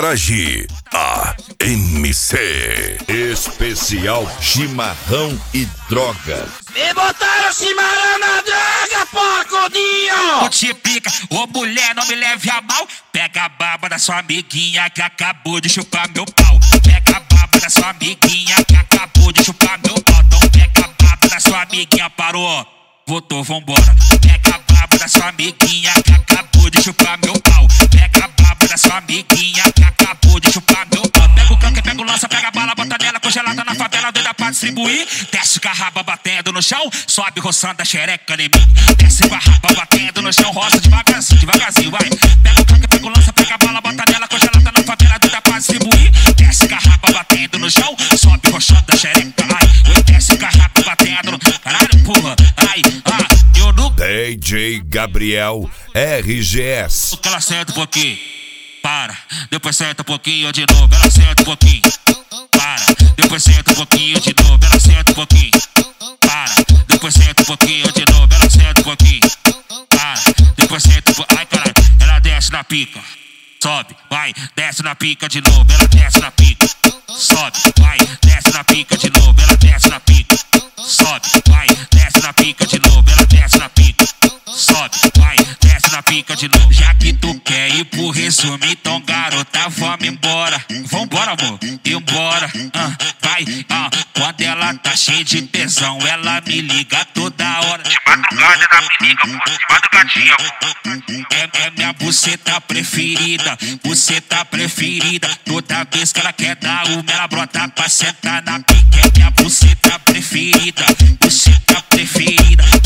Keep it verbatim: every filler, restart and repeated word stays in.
Garage, a M C. Especial Chimarrão e Drogas. Me botaram chimarrão na droga, porcodinho! Ô te pica, ô mulher, não me leve a mal. Pega a baba da sua amiguinha que acabou de chupar meu pau. Pega a baba da sua amiguinha que acabou de chupar meu pau. Então pega a baba da sua amiguinha, parou, voltou, vambora. Pega a baba da sua amiguinha que acabou de chupar meu pau. Pega a baba da sua amiguinha que acabou de chupar meu pau. Pega o canque, pega o lança, pega a bala, bota nela, congelada na favela, doida pra distribuir. Desce com a raba batendo no chão, sobe roçando a xereca em mim. Desce com a raba batendo no chão, roça devagarzinho, devagarzinho, vai. Pega o canque, pega o lança, pega a bala, bota nela, congelada na favela, doida pra distribuir. Desce com a raba batendo no chão, sobe roçando a xereca, ai. Oi, desce com a raba batendo no... Caralho, porra, ai, ah, eu nunca... D J Gabriel R G S. Ela senta um pouquinho, para, depois senta um pouquinho de novo, ela senta um pouquinho, para, depois senta um pouquinho de novo, ela senta um pouquinho, para, depois senta um pouquinho de novo, ela senta um pouquinho, para, depois senta um pouquinho, ai caralho, ela desce na pica, sobe, vai, desce na pica de novo, ela desce na pica, sobe, vai, desce na pica de novo, ela desce na pica, sobe, vai, desce na pica de novo, ela desce na pica, sobe, vai, desce na pica de novo. Já que tu quer ir pro resumo, então garota, vamos embora. Vambora, amor, embora, ah, vai, ah. Quando ela tá cheia de tesão, ela me liga toda hora. De madrugada ela me liga, amor, de madrugadinha, amor. É, é minha buceta preferida, buceta preferida. Toda vez que ela quer dar uma, ela brota pra sentar na pica. É minha buceta preferida, buceta preferida.